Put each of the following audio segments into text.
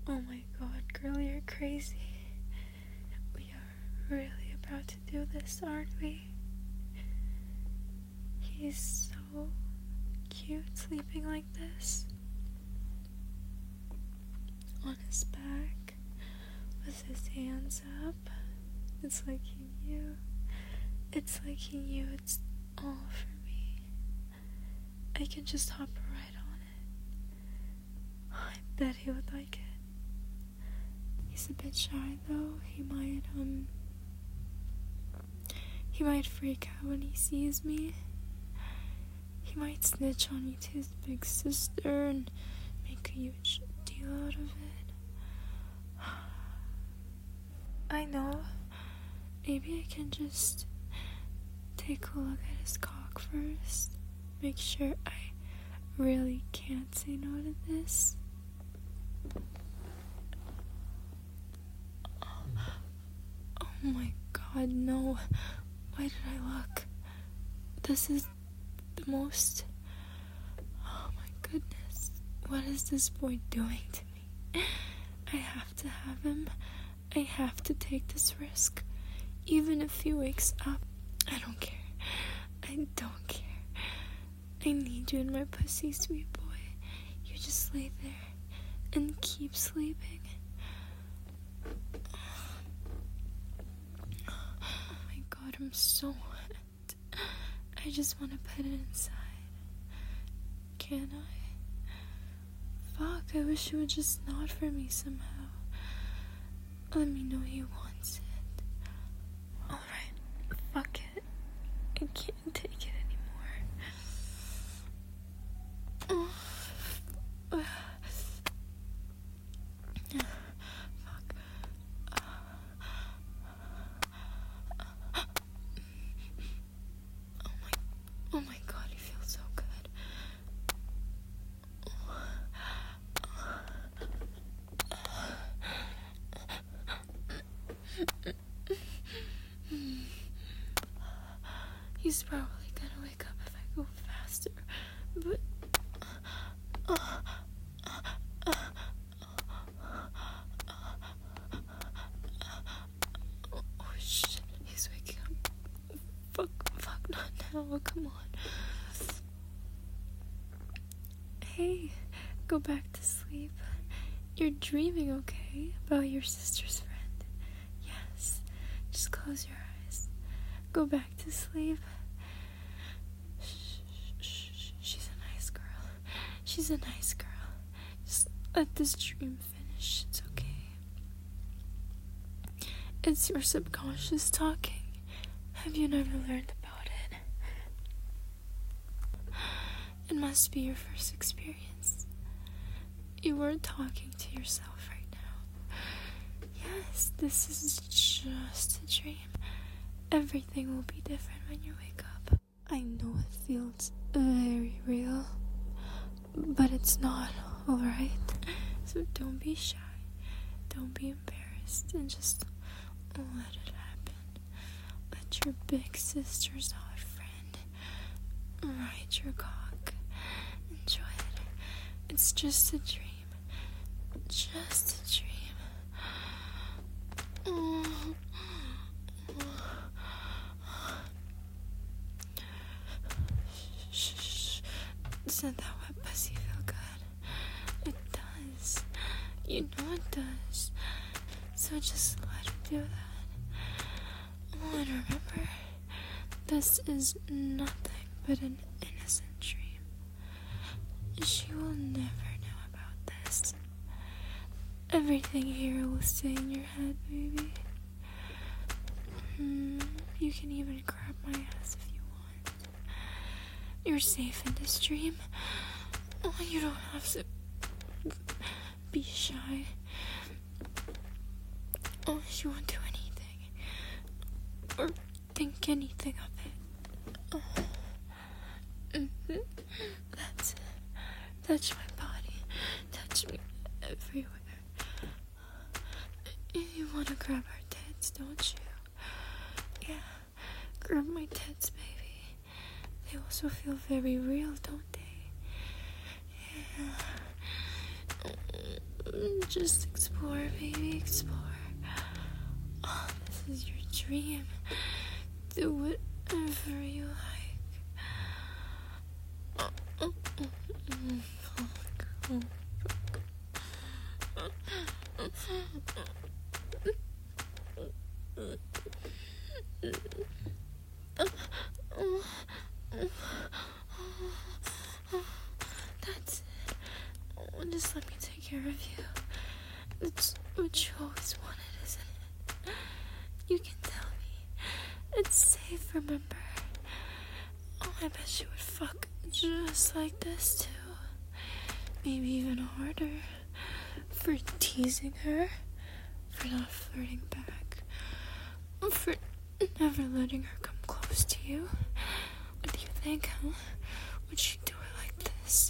Oh my god, girl, you're crazy. We are really about to do this, aren't we? He's so cute sleeping like this. On his back, with his hands up. It's like he knew. It's like he knew it's all for me. I can just hop right on it. I bet he would like it. He's a bit shy though. He might freak out when he sees me. He might snitch on me to his big sister and make a huge deal out of it. I know. Maybe I can just take a look at his cock first. Make sure I really can't say no to this. Oh my god, no. Why did I look? This is the most... Oh my goodness. What is this boy doing to me? I have to have him. I have to take this risk. Even if he wakes up, I don't care. I don't care. I need you in my pussy, sweet boy. You just lay there and keep sleeping. Oh my god, I'm so wet. I just want to put it inside. Can I? Fuck, I wish it would just nod for me somehow. Let me know he wants it. Alright, fuck it. I can't take it anymore. Fuck. Oh my god, he feels so good. He's probably gonna wake up if I go faster, but... Oh shit, he's waking up. Fuck, not now, come on. Hey, go back to sleep. You're dreaming, okay? About your sister's friend. Yes, just close your eyes. Go back to sleep. Shh. She's a nice girl. She's a nice girl. Just let this dream finish. It's okay. It's your subconscious talking. Have you never learned about it? It must be your first experience. You weren't talking to yourself right now. Yes, this is just a dream. Everything will be different when you wake up. I know it feels very real, but it's not, alright? So don't be shy, don't be embarrassed, and just let it happen. Let your big sister's hot friend ride your cock. Enjoy it. It's just a dream. Just a dream. Shh. Doesn't that wet pussy feel good? It does. You know it does. So just let her do that. Oh, and remember, this is nothing but an innocent dream. She will never know about this. Everything here will stay in your head, baby. You can even grab my ass if you want. You're safe in this dream. Oh, you don't have to be shy. Oh, you won't do anything. Or think anything of it. That's it. Touch my body. Touch me everywhere. You want to grab our tits, don't you? Yeah. Grab my tits, baby. They also feel very real, don't they? Yeah. Just explore, baby, explore. Oh, this is your dream. Do whatever you like. That's it. Just let me take care of you. It's what you always wanted, isn't it? You can tell me. It's safe, remember? Oh, I bet you would fuck just like this, too. Maybe even harder. For teasing her. For not flirting back. For never letting her come close to you. What do you think, huh? Would she do it like this?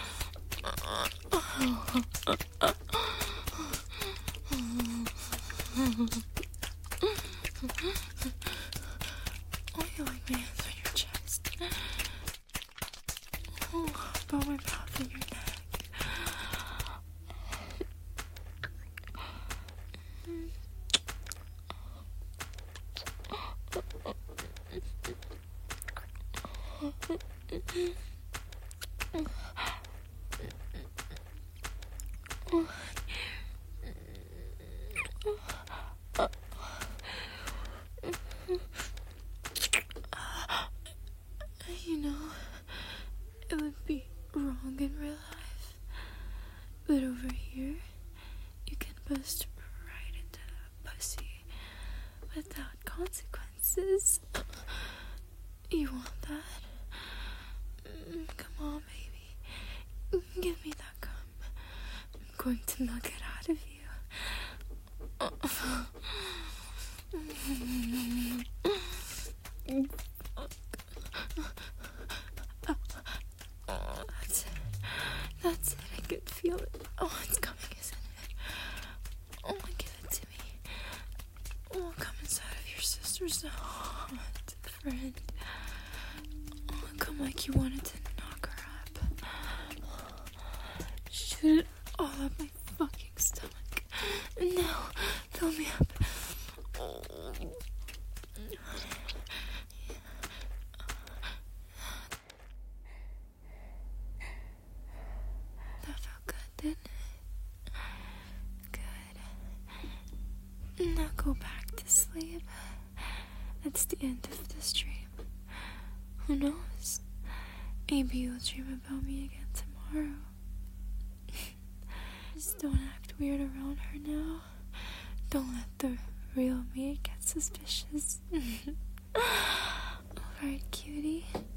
Oh, you like my hands on your chest? Oh, about my mouth in your neck. You know, it would be wrong in real life, but over here, you can bust right into that pussy without consequences. You want that? Come on, baby. Give me that cum. I'm going to knock it out of you. Oh, that's it. That's it. I can feel it. Oh, it's coming, isn't it? Oh, give it to me. Oh, come inside of your sister's hot friend. Oh, come like you wanted to knock her up. Shoot it all up my fucking stomach. And now, fill me up. Oh. That felt good, didn't it? Good. Now go back to sleep. That's the end of this dream. Who knows? Maybe you'll dream about me again tomorrow. Just don't act weird around her now. Don't let the real me get suspicious. Alright, cutie.